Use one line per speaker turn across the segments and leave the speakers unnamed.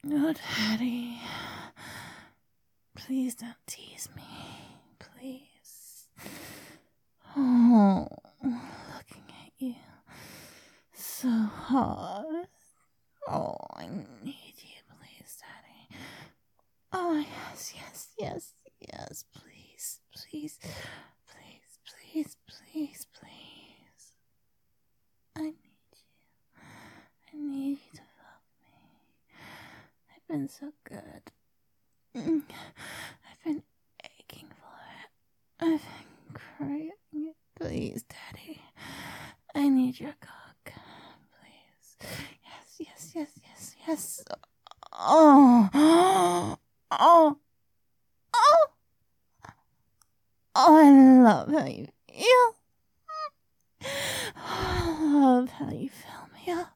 Oh, Daddy. Please don't tease me. Please. Oh, looking at you. So hard. Oh, I need you, please, Daddy. Oh, yes, yes, yes, yes. Please, please, please, please, please, please. I need you. I need you to love me. I've been so good. I've been aching for it. I've been craving it. Please, Daddy. I need your cock. Please. Yes, yes, yes, yes, yes. Oh. Oh. Oh. Oh, I love how you feel. I love how you fill me up.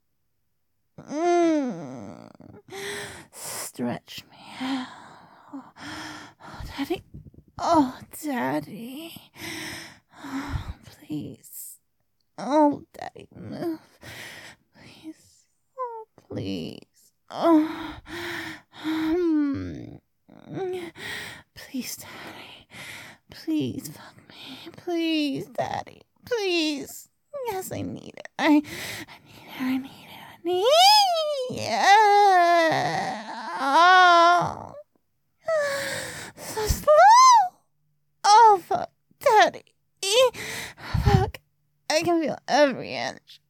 Stretch me out. Oh, Daddy. Oh, Daddy. Oh, please. Oh, Daddy, move. Please. Oh, please. Oh. Please, Daddy. Please fuck me. Please, Daddy. Please. Yes, I need it. I need it. I need it. I need it. Oh. So slow. Oh, fuck. Daddy. Fuck. I can feel every inch.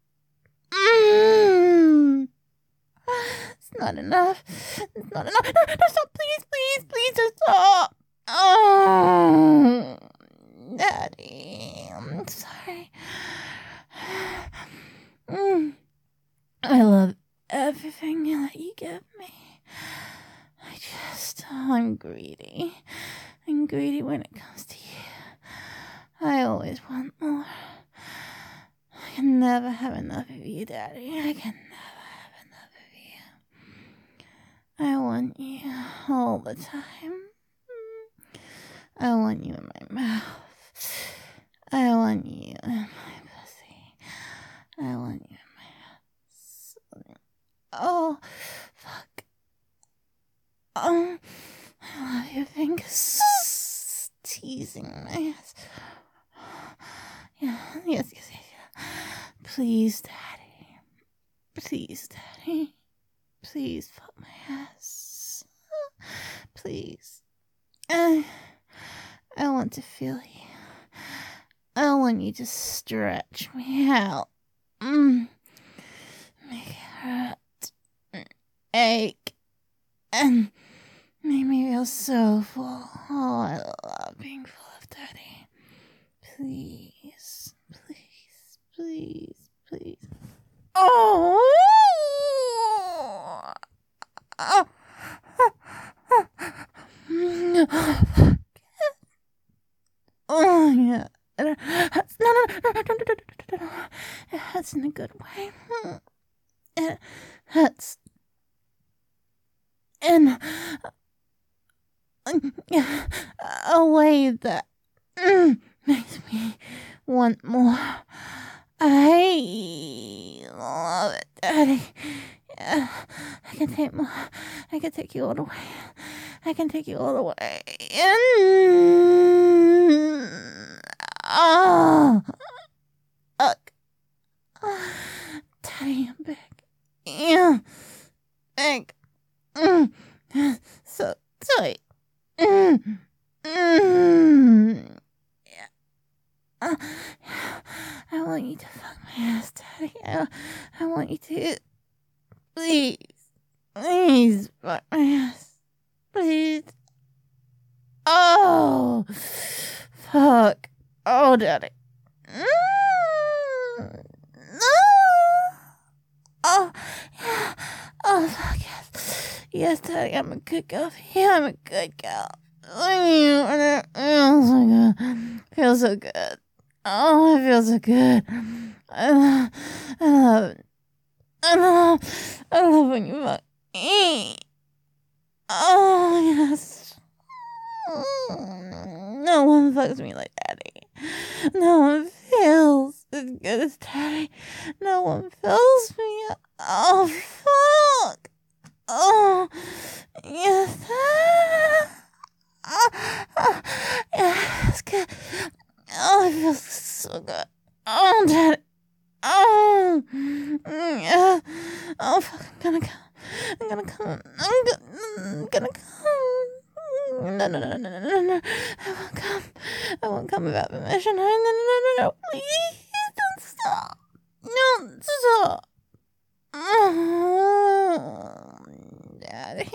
It's not enough. It's not enough. No, stop. Please, please, please, just stop. Oh, Daddy. I'm sorry. I love everything that you give me. I'm greedy. I'm greedy when it comes to you. I always want more. I can never have enough of you, Daddy. I can never have enough of you. I want you all the time. I want you in my mouth. I want you in my pussy. I want you in my ass. Oh, fuck. I love your fingers teasing my ass. Yeah, yes. Please, Daddy. Please, Daddy. Please fuck my ass. Please. I want to feel you. I want you to stretch me out. Make it hurt. Ache. And make me feel so full. Oh, I love being full of Daddy. Please. Please. Please. Please. Oh! Oh, yeah. It hurts. No. It hurts in a good way. It hurts in a way that makes me want more. I love it, Daddy. Yeah, I can take more. I can take you all the way. I can take you all the way. Oh, fuck. Daddy, I'm big. Yeah, big. So tight. Yeah. I want you to fuck my ass, Daddy. I want you to. Please fuck my ass. Please. Oh, fuck. Oh, Daddy. No. Oh, yeah. Oh, fuck, yes. Yes, Daddy, I'm a good girl. Yeah, I'm a good girl. It feels so good. Oh, it feels so good. I love it. I love when you fuck me. Oh, yes. No one fucks me like Daddy. No one feels as good as Daddy. No one feels me. Oh, fuck. Oh. Oh, fuck, I'm gonna come. I'm gonna come. I'm gonna come. No, no, no, no, no, no, no. I won't come. I won't come without permission. No, no, no, no, no, no. Please, don't stop. Don't stop. Oh, Daddy.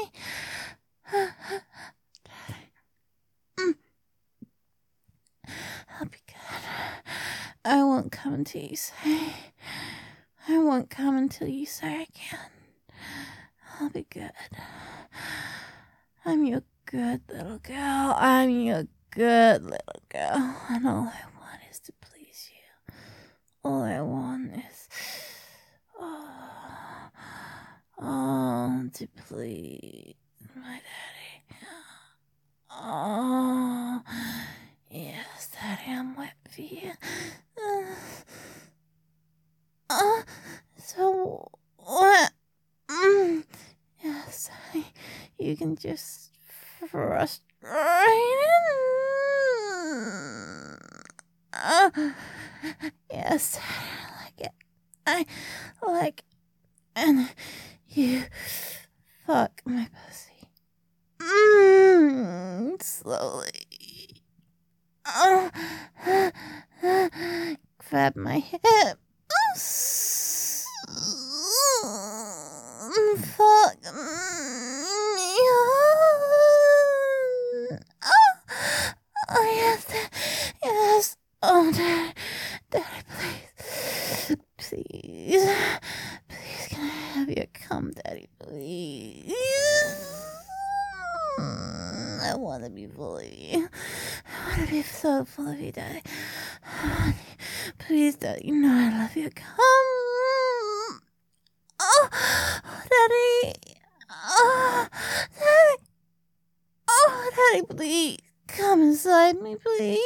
I'll be good. I won't come until you say. I won't come until you say I can. I'll be good. I'm your good little girl. I'm your good little girl. And all I want is to please you. All I want is... to please my daddy. Oh, yes, Daddy, I'm wet for you. So what? Yes, Daddy, you can just frustrate. Yes, I like it. I like it. And you fuck my pussy. Slowly. Grab my hip. Fuck me. Oh, yes. Yes. Oh, Daddy, please. Please. Please, can I have your cum, Daddy, please? I want to be full of you. I want to be so full of you, Daddy. Please, Daddy, you know I love you. Come. Oh, Daddy. Oh, Daddy. Oh, Daddy, please. Come inside me, please.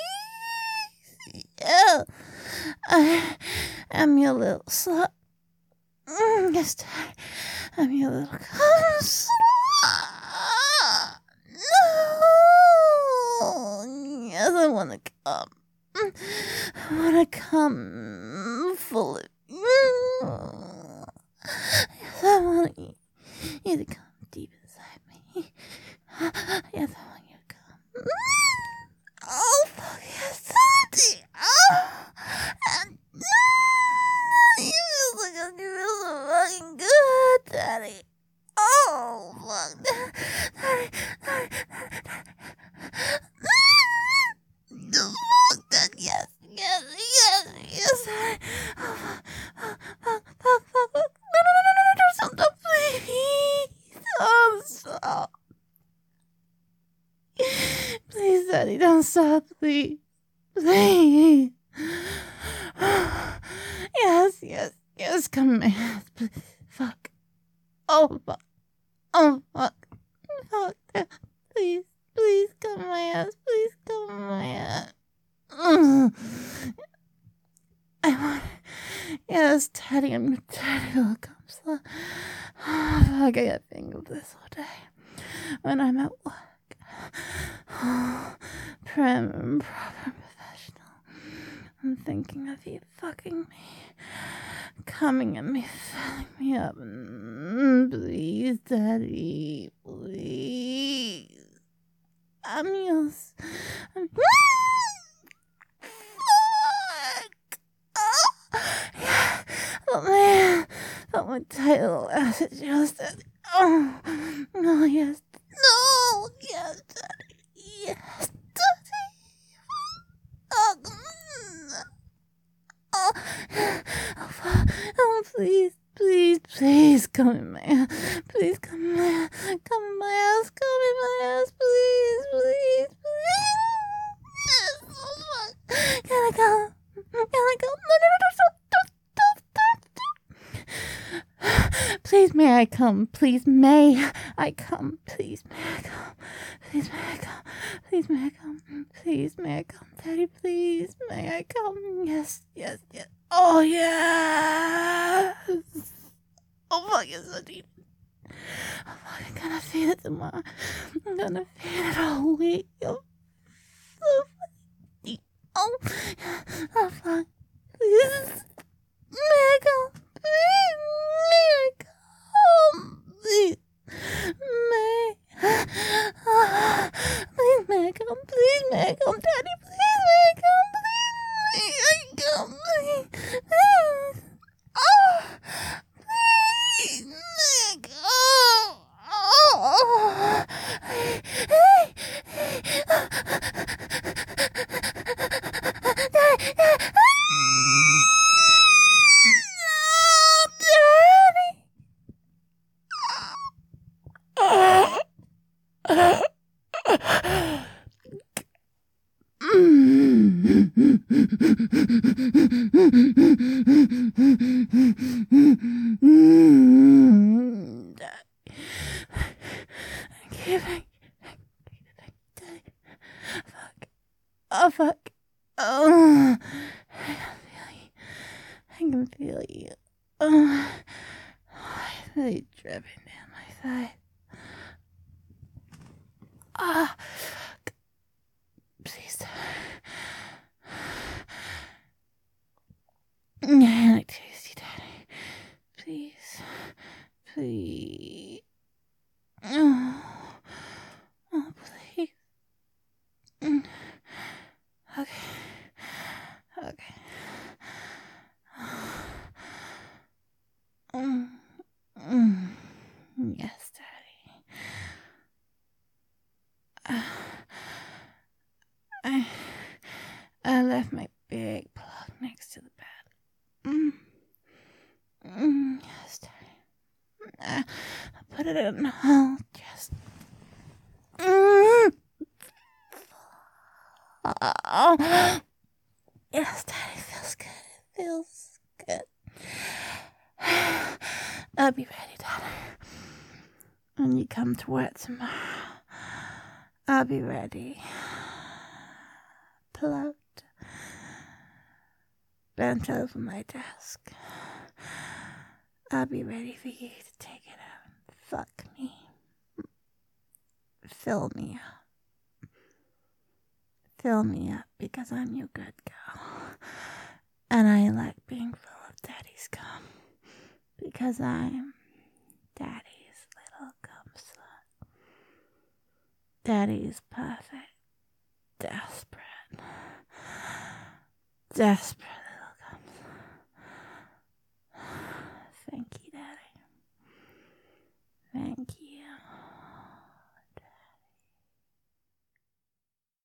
Yeah. I am your little slut. Yes, Daddy. I'm your little cum slut. No. Yes, I want to come. I want to come full of you. Yes, I want you to come deep inside me. Yes, I want you to come. Oh, fuck yes, Daddy. Oh, and you feel so fucking good, Daddy. Oh, fuck. Daddy. Fuck that, yes, Daddy. Oh, fuck. No, stop, please. Oh, stop. Please, Daddy, don't stop, please. Please. Yes, come in my hands, please. Fuck. Oh, fuck. Fuck. Please, come in my hands. Please, come in my hands. I want it. Yes, Daddy, I'm Daddy, little cum slut. Oh, fuck, I gotta think of this all day. When I'm at work. Prim and proper professional. I'm thinking of you fucking me. Coming at me, filling me up. Please, Daddy. Please. I'm yours. Fuck. Yeah. But my tight little ass is yours, Daddy. Oh, yes. No, yes, Daddy. Yes, Daddy. Oh, please, come in my ass. Please, come in my ass. Come in my ass. Come in my ass. Please. Yes, oh, fuck. Can I go? No. Please, may I come? Please, may I come? Please, may I come? Please, may I come? Please, may I come? Please, may I come? Daddy, please, may I come? Yes. Oh, yes. Oh, fuck, it's so deep. Oh, fuck, I'm gonna feel it tomorrow. I'm gonna feel it all week. Oh, so fucking deep. Oh, fuck. Please, may I come? Please, may I come? really dripping down my thigh. Ah, please. I like tasty, Daddy. Please, please. Oh, please. Okay, okay. Mm, mm. Yes, Daddy. I I left my big plug next to the bed. Yes, Daddy. I put it in the hall. Just. Oh. Yes, Daddy. Feels good. It feels good. I'll be ready, Daddy. When you come to work tomorrow, I'll be ready. Plugged. Bent over my desk. I'll be ready for you to take it out and fuck me. Fill me up. Fill me up because I'm your good girl. And I like being full of Daddy's cum. Because I'm Daddy's little cum slut. Daddy's perfect. Desperate. Desperate little cum slut. Thank you, Daddy. Thank